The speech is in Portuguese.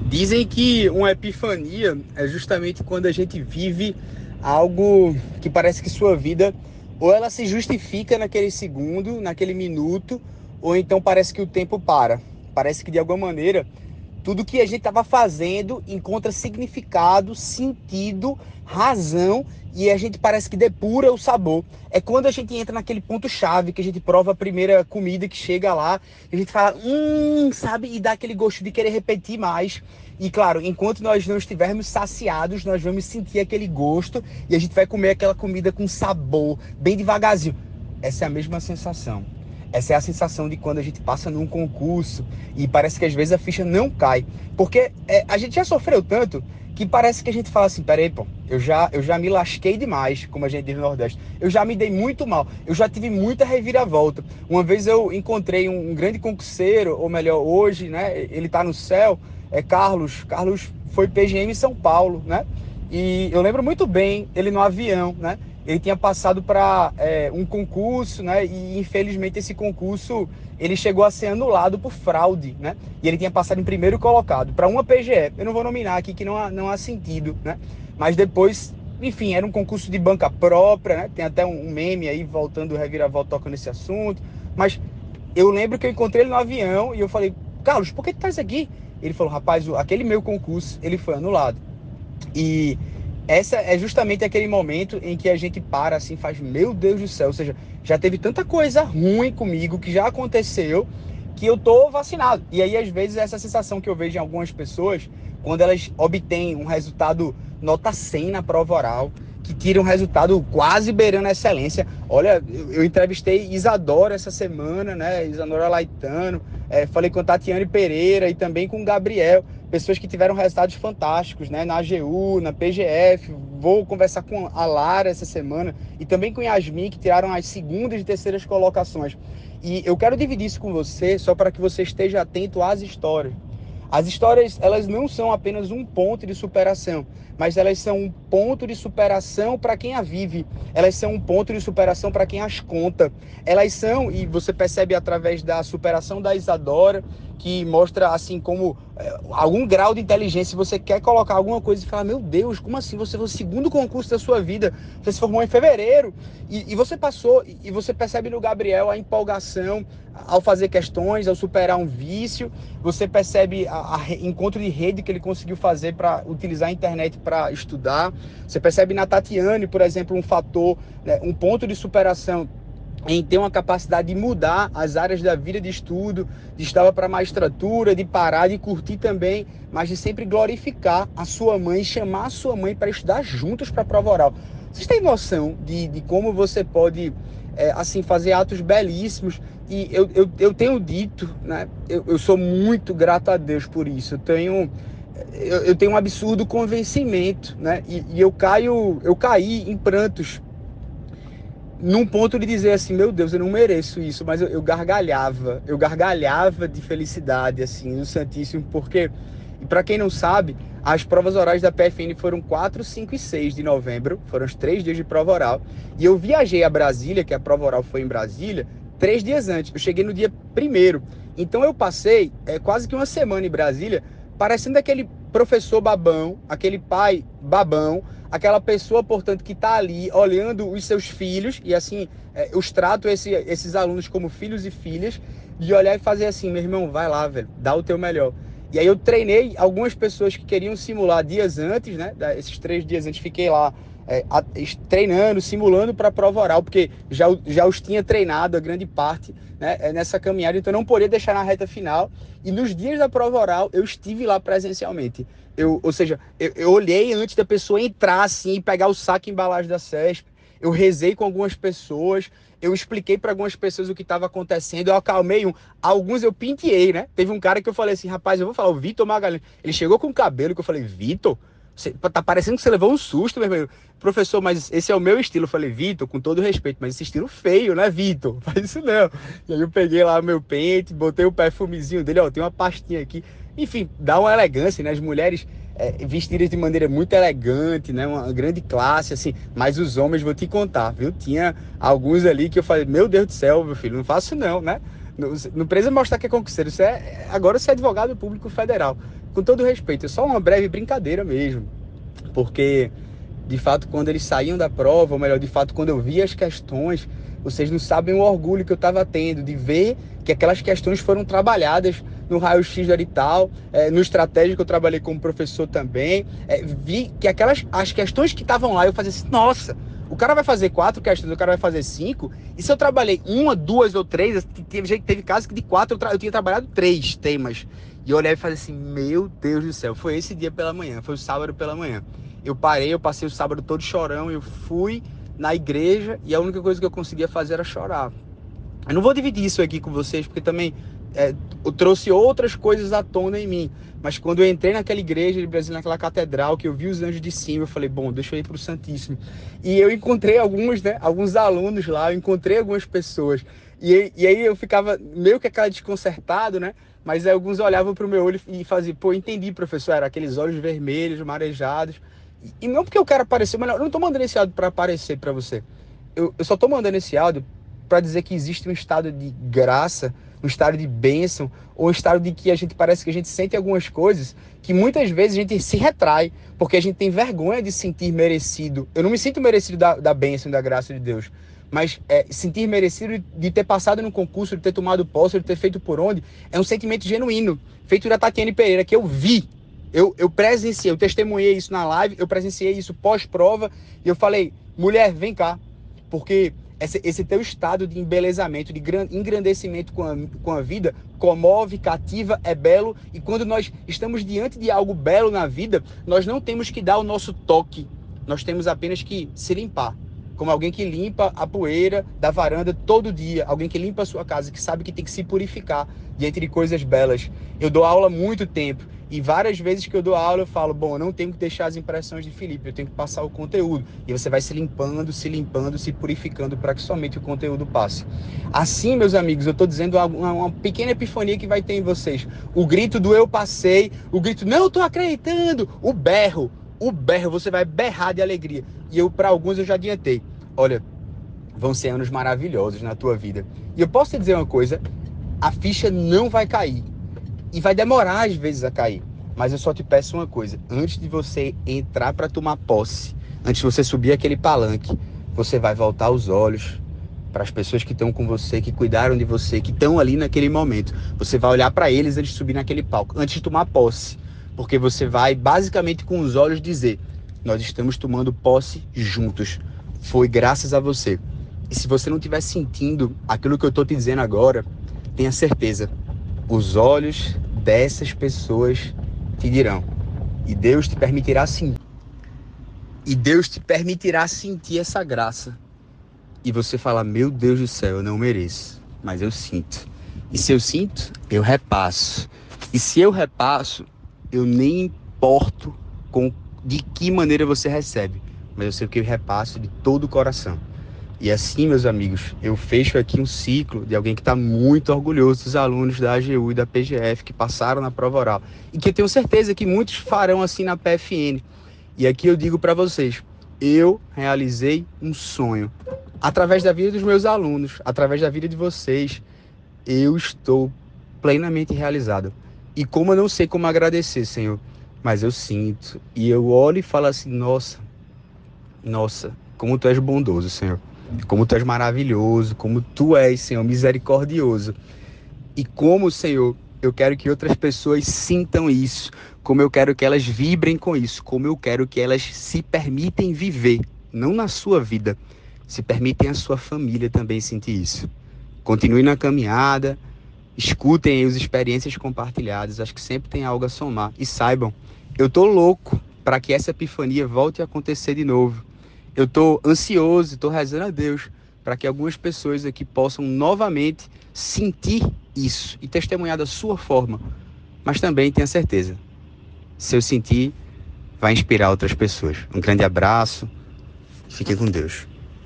Dizem que uma epifania é justamente quando a gente vive algo que parece que sua vida ou ela se justifica naquele segundo, naquele minuto, ou então parece que o tempo para. Parece que de alguma maneira tudo que a gente estava fazendo encontra significado, sentido, razão e a gente parece que depura o sabor. É quando a gente entra naquele ponto-chave, que a gente prova a primeira comida que chega lá, e a gente fala, sabe? E dá aquele gosto de querer repetir mais. E claro, enquanto nós não estivermos saciados, nós vamos sentir aquele gosto e a gente vai comer aquela comida com sabor, bem devagarzinho. Essa é a mesma sensação. Essa é a sensação de quando a gente passa num concurso e parece que às vezes a ficha não cai. Porque a gente já sofreu tanto que parece que a gente fala assim, peraí, pô, eu já me lasquei demais, como a gente diz no Nordeste. Eu já me dei muito mal, eu já tive muita reviravolta. Uma vez eu encontrei um grande concurseiro, ou melhor, hoje, né, ele tá no céu, é Carlos. Carlos foi PGM em São Paulo, né? E eu lembro muito bem ele no avião, né? Ele tinha passado para um concurso, né? E infelizmente esse concurso ele chegou a ser anulado por fraude, né? E ele tinha passado em primeiro colocado para uma PGE. Eu não vou nominar aqui que não há sentido, né? Mas depois, enfim, era um concurso de banca própria, né? Tem até um meme aí voltando o Reviravolta tocando nesse assunto. Mas eu lembro que eu encontrei ele no avião e eu falei, Carlos, por que tu estás aqui? Ele falou, rapaz, aquele meu concurso ele foi anulado. E essa é justamente aquele momento em que a gente para assim, faz, meu Deus do céu, ou seja, já teve tanta coisa ruim comigo que já aconteceu que eu tô vacinado. E aí, às vezes, essa sensação que eu vejo em algumas pessoas, quando elas obtêm um resultado nota 100 na prova oral, que tira um resultado quase beirando a excelência. Olha, eu entrevistei Isadora essa semana, né? Isadora Laitano, falei com Tatiane Pereira e também com Gabriel, pessoas que tiveram resultados fantásticos, né? Na AGU, na PGF, vou conversar com a Lara essa semana e também com Yasmin, que tiraram as segundas e terceiras colocações. E eu quero dividir isso com você só para que você esteja atento às histórias. As histórias, elas não são apenas um ponto de superação, mas elas são um ponto de superação para quem a vive. Elas são um ponto de superação para quem as conta. Elas são, e você percebe através da superação da Isadora, que mostra assim como algum grau de inteligência, você quer colocar alguma coisa e falar, meu Deus, como assim? Você foi o segundo concurso da sua vida, você se formou em fevereiro, e você passou, e você percebe no Gabriel a empolgação ao fazer questões, ao superar um vício, você percebe a encontro de rede que ele conseguiu fazer para utilizar a internet para estudar, você percebe na Tatiane, por exemplo, um fator, né, um ponto de superação em ter uma capacidade de mudar as áreas da vida de estudo, de estudar para magistratura, de parar, de curtir também, mas de sempre glorificar a sua mãe, chamar a sua mãe para estudar juntos para a prova oral. Vocês têm noção de como você pode, assim, fazer atos belíssimos? E eu tenho dito, né? Eu sou muito grato a Deus por isso. Eu tenho um absurdo convencimento, né? E eu caí em prantos num ponto de dizer assim, meu Deus, eu não mereço isso, mas eu gargalhava de felicidade, assim, no Santíssimo, porque, e para quem não sabe, as provas orais da PFN foram 4, 5 e 6 de novembro, foram os 3 dias de prova oral, e eu viajei a Brasília, que a prova oral foi em Brasília, 3 dias antes, eu cheguei no dia 1º, então eu passei quase que uma semana em Brasília, parecendo aquele professor babão, aquele pai babão, aquela pessoa, portanto, que está ali olhando os seus filhos, e assim, os trato esses alunos como filhos e filhas, de olhar e fazer assim, meu irmão, vai lá, velho, dá o teu melhor. E aí eu treinei algumas pessoas que queriam simular dias antes, né, esses 3 dias antes, fiquei lá treinando, simulando para a prova oral, porque já os tinha treinado a grande parte, né, nessa caminhada, então eu não poderia deixar na reta final. E nos dias da prova oral, eu estive lá presencialmente. Ou seja, eu olhei antes da pessoa entrar assim, pegar o saco e embalagem da CESP. Eu rezei com algumas pessoas, eu expliquei para algumas pessoas o que estava acontecendo, eu acalmei alguns eu penteei, né? Teve um cara que eu falei assim, rapaz, eu vou falar, o Vitor Magalhães. Ele chegou com o cabelo que eu falei, Vitor, tá parecendo que você levou um susto, meu irmão. Professor, mas esse é o meu estilo. Eu falei, Vitor, com todo respeito, mas esse estilo feio, né, Vitor? Faz isso não. E aí eu peguei lá o meu pente, botei o perfumezinho dele, ó, tem uma pastinha aqui. Enfim, dá uma elegância, né? As mulheres vestidas de maneira muito elegante, né? Uma grande classe, assim. Mas os homens, vou te contar, viu? Tinha alguns ali que eu falei, meu Deus do céu, meu filho, não faço não, né? Não precisa mostrar que é concurseiro. Agora você é advogado público federal. com todo respeito, é só uma breve brincadeira mesmo, porque de fato quando eles saíam da prova, ou melhor, de fato quando eu via as questões, vocês não sabem o orgulho que eu estava tendo de ver que aquelas questões foram trabalhadas no raio-x do edital, no estratégia que eu trabalhei como professor também, vi que as questões que estavam lá, eu fazia assim, nossa, o cara vai fazer 4 questões, o cara vai fazer 5, e se eu trabalhei 1, 2 ou 3, teve casos que de 4 eu tinha trabalhado 3 temas, e eu olhei e falei assim, meu Deus do céu, foi esse dia pela manhã, foi o sábado pela manhã. Eu passei o sábado todo chorão, eu fui na igreja e a única coisa que eu conseguia fazer era chorar. Eu não vou dividir isso aqui com vocês, porque também eu trouxe outras coisas à tona em mim. Mas quando eu entrei naquela igreja de Brasília, naquela catedral, que eu vi os anjos de cima, eu falei, bom, deixa eu ir para o Santíssimo. E eu encontrei alguns alunos lá, eu encontrei algumas pessoas. E aí eu ficava meio que aquela desconcertado, né? Mas aí alguns olhavam para o meu olho e faziam, pô, entendi, professor, era aqueles olhos vermelhos, marejados. E não porque eu quero aparecer, mas eu não tô mandando esse áudio para aparecer para você. Eu só tô mandando esse áudio para dizer que existe um estado de graça, um estado de bênção, ou um estado de que a gente parece que a gente sente algumas coisas que muitas vezes a gente se retrai, porque a gente tem vergonha de sentir merecido. Eu não me sinto merecido da bênção e da graça de Deus, mas sentir merecido de ter passado no concurso, de ter tomado posse, de ter feito por onde, é um sentimento genuíno, feito da Tatiane Pereira, que eu vi. Eu presenciei, eu testemunhei isso na live, eu presenciei isso pós-prova, e eu falei, mulher, vem cá, porque esse teu estado de embelezamento, de engrandecimento com a vida, comove, cativa, é belo, e quando nós estamos diante de algo belo na vida, nós não temos que dar o nosso toque, nós temos apenas que se limpar, como alguém que limpa a poeira da varanda todo dia, alguém que limpa a sua casa, que sabe que tem que se purificar diante de coisas belas. Eu dou aula há muito tempo, e várias vezes que eu dou aula eu falo, bom, eu não tenho que deixar as impressões de Felipe, eu tenho que passar o conteúdo. E você vai se limpando, se purificando para que somente o conteúdo passe. Assim, meus amigos, eu estou dizendo uma pequena epifania que vai ter em vocês. O grito do eu passei, o grito, não estou acreditando, o berro, você vai berrar de alegria. E para alguns eu já adiantei. Olha, vão ser anos maravilhosos na tua vida. E eu posso te dizer uma coisa, a ficha não vai cair. E vai demorar às vezes a cair. Mas eu só te peço uma coisa. Antes de você entrar para tomar posse, antes de você subir aquele palanque, você vai voltar os olhos para as pessoas que estão com você, que cuidaram de você, que estão ali naquele momento. Você vai olhar para eles antes de subir naquele palco, antes de tomar posse. Porque você vai basicamente com os olhos dizer, nós estamos tomando posse juntos. Foi graças a você. E se você não estiver sentindo aquilo que eu estou te dizendo agora, tenha certeza. Os olhos dessas pessoas te dirão. E Deus te permitirá sentir. E Deus te permitirá sentir essa graça. E você falar, meu Deus do céu, eu não mereço. Mas eu sinto. E se eu sinto, eu repasso. E se eu repasso, eu nem importo de que maneira você recebe. Mas eu sei que eu repasso de todo o coração. E assim, meus amigos, eu fecho aqui um ciclo de alguém que está muito orgulhoso dos alunos da AGU e da PGF que passaram na prova oral. E que eu tenho certeza que muitos farão assim na PFN. E aqui eu digo para vocês, eu realizei um sonho. Através da vida dos meus alunos, através da vida de vocês, eu estou plenamente realizado. E como eu não sei como agradecer, Senhor, mas eu sinto. E eu olho e falo assim, nossa, como Tu és bondoso, Senhor. Como Tu és maravilhoso, como Tu és, Senhor, misericordioso. E como, Senhor, eu quero que outras pessoas sintam isso, como eu quero que elas vibrem com isso, como eu quero que elas se permitem viver, não na sua vida, se permitem a sua família também sentir isso. Continue na caminhada, escutem aí as experiências compartilhadas, acho que sempre tem algo a somar. E saibam, eu tô louco para que essa epifania volte a acontecer de novo. Eu estou ansioso, estou rezando a Deus para que algumas pessoas aqui possam novamente sentir isso e testemunhar da sua forma. Mas também tenha certeza, se eu sentir, vai inspirar outras pessoas. Um grande abraço, fiquem com Deus.